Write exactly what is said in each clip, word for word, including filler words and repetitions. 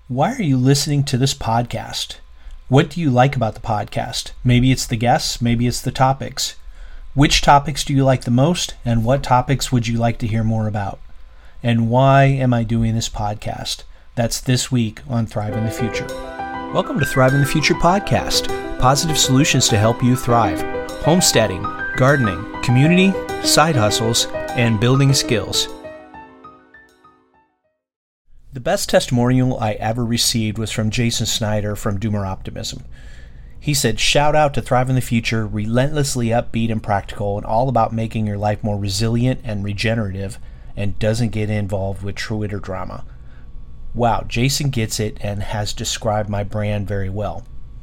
Why are you listening to this podcast? What do you like about the podcast? Maybe it's the guests, maybe it's the topics. Which topics do you like the most, and what topics would you like to hear more about? And why am I doing this podcast? That's this week on Thrive in the Future. Welcome to Thrive in the Future podcast, positive solutions to help you thrive. Homesteading, gardening, community, side hustles, and building skills. The best testimonial I ever received was from Jason Snyder from Doomer Optimism. He said, shout out to Thrive in the Future, relentlessly upbeat and practical, and all about making your life more resilient and regenerative, and doesn't get involved with Twitter drama. Wow, Jason gets it and has described my brand very well.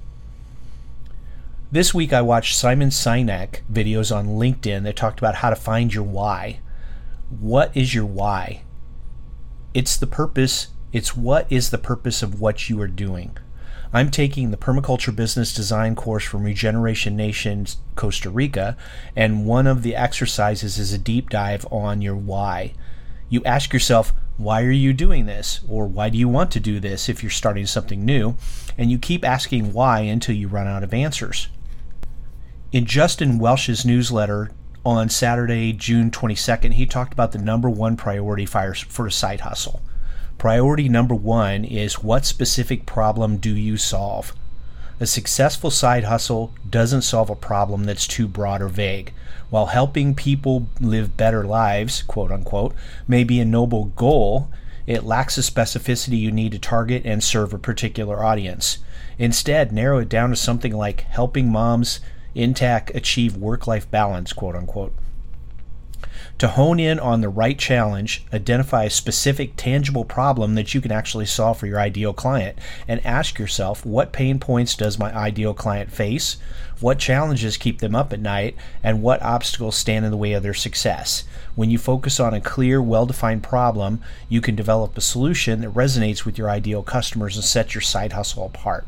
This week I watched Simon Sinek videos on LinkedIn that talked about how to find your why. What is your why? It's the purpose. It's what is the purpose of what you are doing. I'm taking the Permaculture Business Design course from Regeneration Nation, Costa Rica, and one of the exercises is a deep dive on your why. You ask yourself, why are you doing this? Or why do you want to do this if you're starting something new? And you keep asking why until you run out of answers. In Justin Welsh's newsletter, on Saturday, June twenty-second, he talked about the number one priority for a side hustle. Priority number one is what specific problem do you solve? A successful side hustle doesn't solve a problem that's too broad or vague. While helping people live better lives, quote unquote, may be a noble goal, it lacks the specificity you need to target and serve a particular audience. Instead, narrow it down to something like helping moms in tech achieve work-life balance, quote unquote. To hone in on the right challenge, identify a specific tangible problem that you can actually solve for your ideal client, and ask yourself, what pain points does my ideal client face? What challenges keep them up at night? And what obstacles stand in the way of their success? When you focus on a clear, well-defined problem, you can develop a solution that resonates with your ideal customers and sets your side hustle apart.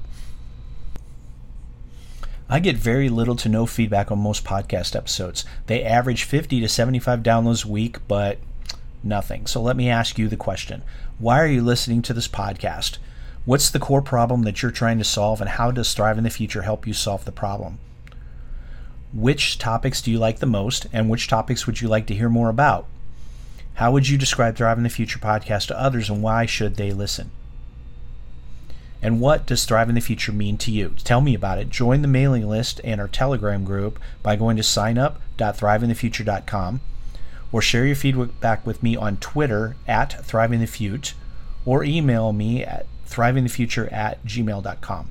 I get very little to no feedback on most podcast episodes. They average fifty to seventy-five downloads a week, but nothing. So let me ask you the question. Why are you listening to this podcast? What's the core problem that you're trying to solve, and how does Thrive in the Future help you solve the problem? Which topics do you like the most, and which topics would you like to hear more about? How would you describe Thrive in the Future podcast to others, and why should they listen? And what does Thrive in the Future mean to you? Tell me about it. Join the mailing list and our Telegram group by going to sign up dot thrive in the future dot com, or share your feedback with me on Twitter at thrivingthefute, or email me at thrivingthefuture at gmail dot com.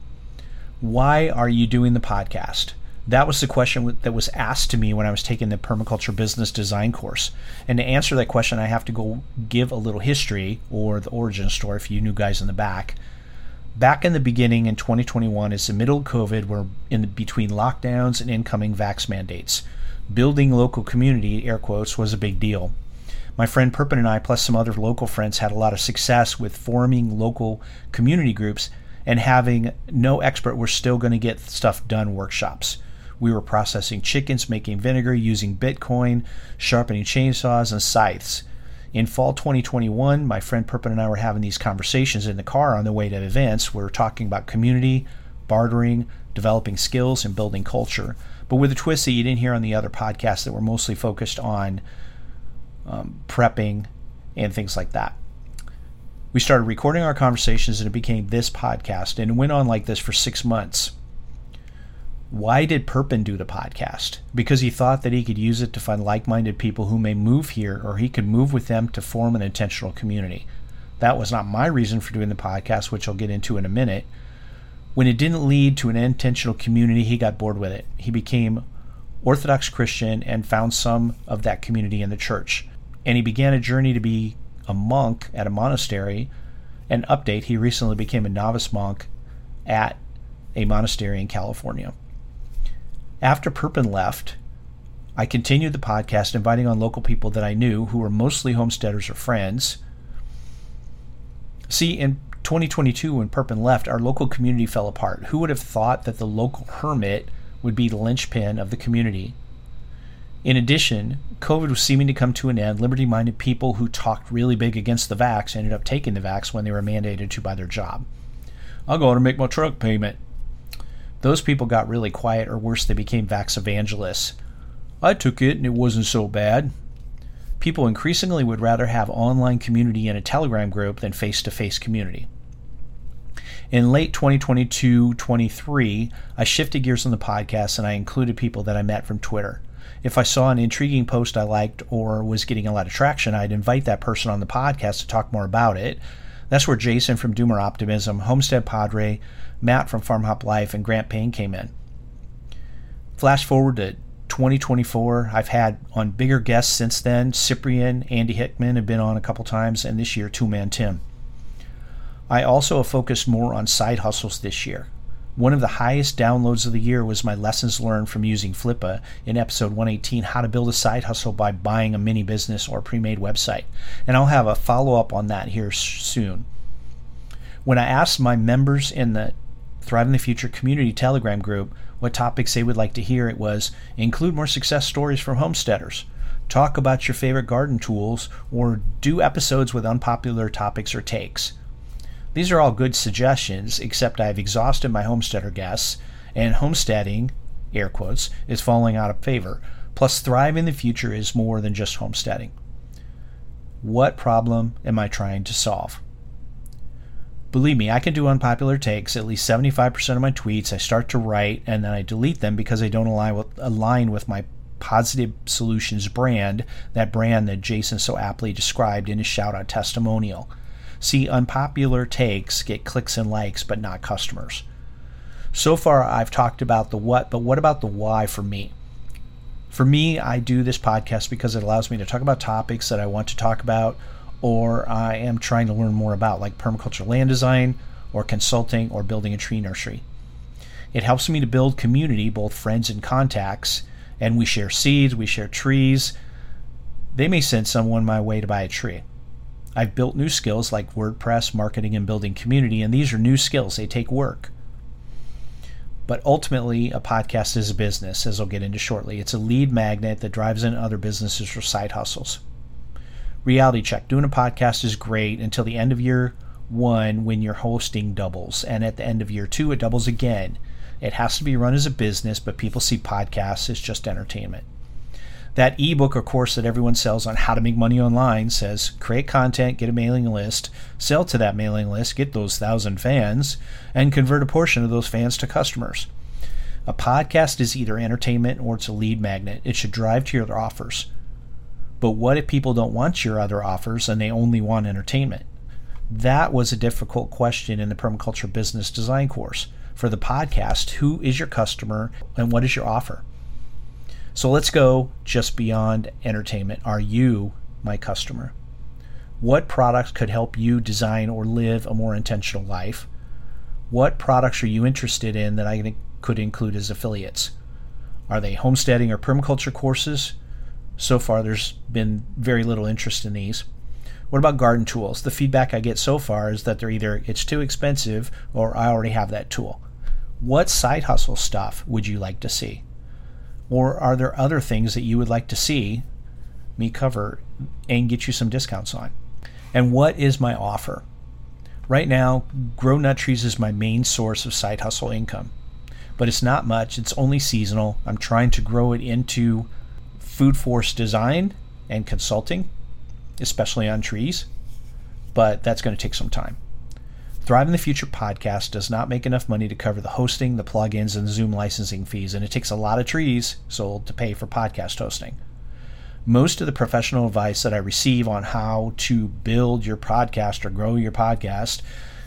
Why are you doing the podcast? That was the question that was asked to me when I was taking the Permaculture Business Design course. And to answer that question, I have to go give a little history, or the origin story for you new guys in the back. Back in the beginning in twenty twenty-one, as the middle of COVID, we're in the, between lockdowns and incoming vax mandates. Building local community, air quotes, was a big deal. My friend Perpin and I, plus some other local friends, had a lot of success with forming local community groups and having no expert, we're still going to get stuff done workshops. We were processing chickens, making vinegar, using Bitcoin, sharpening chainsaws, and scythes. In fall twenty twenty-one, my friend Perpin and I were having these conversations in the car on the way to events. We were talking about community, bartering, developing skills, and building culture. But with a twist that you didn't hear on the other podcasts that were mostly focused on um, prepping and things like that. We started recording our conversations, and it became this podcast, and it went on like this for six months. Why did Perpin do the podcast? Because he thought that he could use it to find like-minded people who may move here, or he could move with them to form an intentional community. That was not my reason for doing the podcast, which I'll get into in a minute. When it didn't lead to an intentional community, he got bored with it. He became Orthodox Christian and found some of that community in the church. And he began a journey to be a monk at a monastery. An update, he recently became a novice monk at a monastery in California. After Perpin left, I continued the podcast, inviting on local people that I knew who were mostly homesteaders or friends. See, in twenty twenty-two, when Perpin left, our local community fell apart. Who would have thought that the local hermit would be the linchpin of the community? In addition, COVID was seeming to come to an end, liberty-minded people who talked really big against the vax ended up taking the vax when they were mandated to by their job. I'll go out and make my truck payment. Those people got really quiet, or worse, they became vax evangelists. I took it and it wasn't so bad. People increasingly would rather have online community in a Telegram group than face-to-face community. In late twenty twenty-two twenty-three, I shifted gears on the podcast and I included people that I met from Twitter. If I saw an intriguing post I liked or was getting a lot of traction, I'd invite that person on the podcast to talk more about it. That's where Jason from Doomer Optimism, Homestead Padre, Matt from Farm Hop Life, and Grant Payne came in. Flash forward to twenty twenty-four. I've had on bigger guests since then. Cyprian, Andy Hickman have been on a couple times, and this year, Two Man Tim. I also have focused more on side hustles this year. One of the highest downloads of the year was my lessons learned from using Flippa in episode one eighteen, how to build a side hustle by buying a mini business or pre-made website. And I'll have a follow-up on that here soon. When I asked my members in the Thrive in the Future community Telegram group what topics they would like to hear, it was include more success stories from homesteaders, talk about your favorite garden tools, or do episodes with unpopular topics or takes. These are all good suggestions, except I've exhausted my homesteader guests, and homesteading, air quotes, is falling out of favor. Plus, Thrive in the Future is more than just homesteading. What problem am I trying to solve? Believe me, I can do unpopular takes. At least seventy-five percent of my tweets I start to write and then I delete them because they don't align with, align with my Positive Solutions brand, that brand that Jason so aptly described in his shout-out testimonial. See, unpopular takes get clicks and likes, but not customers. So far, I've talked about the what, but what about the why for me? For me, I do this podcast because it allows me to talk about topics that I want to talk about or I am trying to learn more about, like permaculture land design or consulting or building a tree nursery. It helps me to build community, both friends and contacts, and we share seeds, we share trees. They may send someone my way to buy a tree. I've built new skills like WordPress, marketing, and building community, and these are new skills. They take work. But ultimately, a podcast is a business, as I'll get into shortly. It's a lead magnet that drives in other businesses for side hustles. Reality check. Doing a podcast is great until the end of year one when your hosting doubles. And at the end of year two, it doubles again. It has to be run as a business, but people see podcasts as just entertainment. That ebook or course that everyone sells on how to make money online says create content, get a mailing list, sell to that mailing list, get those thousand fans, and convert a portion of those fans to customers. A podcast is either entertainment or it's a lead magnet. It should drive to your offers. But what if people don't want your other offers and they only want entertainment? That was a difficult question in the Permaculture Business Design course. For the podcast, who is your customer and what is your offer? So let's go just beyond entertainment. Are you my customer? What products could help you design or live a more intentional life? What products are you interested in that I could include as affiliates? Are they homesteading or permaculture courses? So far, there's been very little interest in these. What about garden tools? The feedback I get so far is that they're either it's too expensive or I already have that tool. What side hustle stuff would you like to see? Or are there other things that you would like to see me cover and get you some discounts on? And what is my offer? Right now, Grow Nut Trees is my main source of side hustle income. But it's not much. It's only seasonal. I'm trying to grow it into food force design and consulting, especially on trees. But that's going to take some time. Thrive in the Future podcast does not make enough money to cover the hosting, the plugins, and the Zoom licensing fees, and it takes a lot of trees sold to pay for podcast hosting. Most of the professional advice that I receive on how to build your podcast or grow your podcast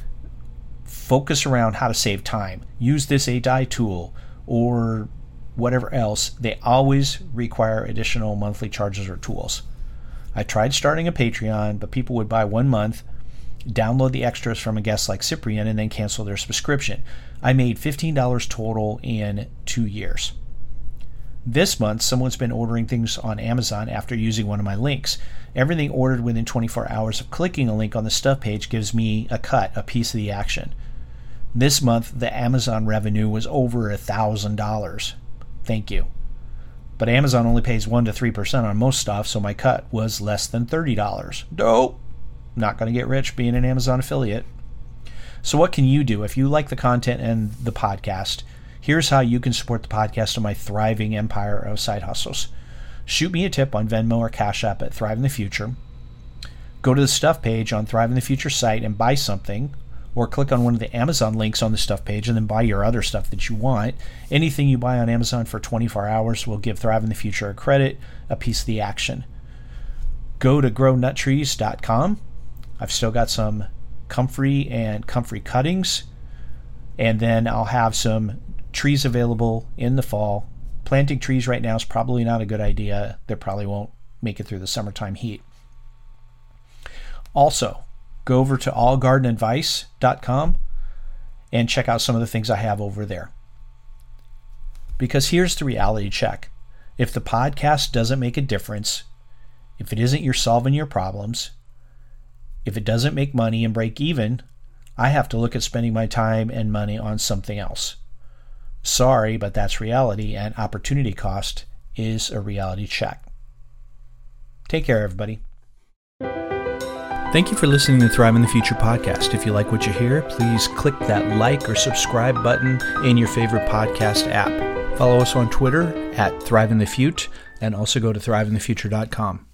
focus around how to save time. Use this A D I tool or whatever else. They always require additional monthly charges or tools. I tried starting a Patreon, but people would buy one month, download the extras from a guest like Cyprian, and then cancel their subscription. I made fifteen dollars total in two years. This month, someone's been ordering things on Amazon after using one of my links. Everything ordered within twenty-four hours of clicking a link on the stuff page gives me a cut, a piece of the action. This month, the Amazon revenue was over one thousand dollars. Thank you. But Amazon only pays one to three percent on most stuff, so my cut was less than thirty dollars. Dope! Not going to get rich being an Amazon affiliate. So what can you do? If you like the content and the podcast, here's how you can support the podcast and my thriving empire of side hustles. Shoot me a tip on Venmo or Cash App at Thrive in the Future. Go to the Stuff page on Thrive in the Future site and buy something, or click on one of the Amazon links on the Stuff page and then buy your other stuff that you want. Anything you buy on Amazon for twenty-four hours will give Thrive in the Future a credit, a piece of the action. Go to grow nut trees dot com. I've still got some comfrey and comfrey cuttings, and then I'll have some trees available in the fall. Planting trees right now is probably not a good idea. They probably won't make it through the summertime heat. Also, go over to all garden advice dot com and check out some of the things I have over there. Because here's the reality check. If the podcast doesn't make a difference, if it isn't you're solving your problems, if it doesn't make money and break even, I have to look at spending my time and money on something else. Sorry, but that's reality, and opportunity cost is a reality check. Take care, everybody. Thank you for listening to Thrive in the Future podcast. If you like what you hear, please click that like or subscribe button in your favorite podcast app. Follow us on Twitter at Thrive in the Fute, and also go to thrive in the future dot com.